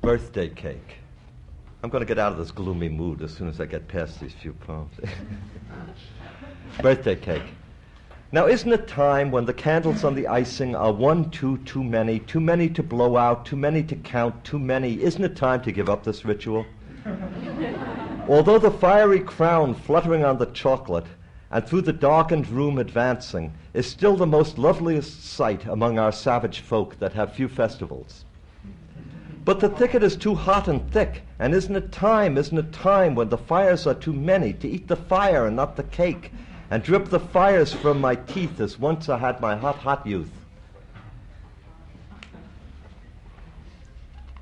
Birthday cake. I'm going to get out of this gloomy mood as soon as I get past these few poems. Birthday cake. Now, isn't it time when the candles on the icing are 1, 2, too many to blow out, too many to count, too many? Isn't it time to give up this ritual? Although the fiery crown fluttering on the chocolate and through the darkened room advancing is still the most loveliest sight among our savage folk that have few festivals. But the thicket is too hot and thick, and isn't it time when the fires are too many to eat the fire and not the cake, and drip the fires from my teeth as once I had my hot, hot youth?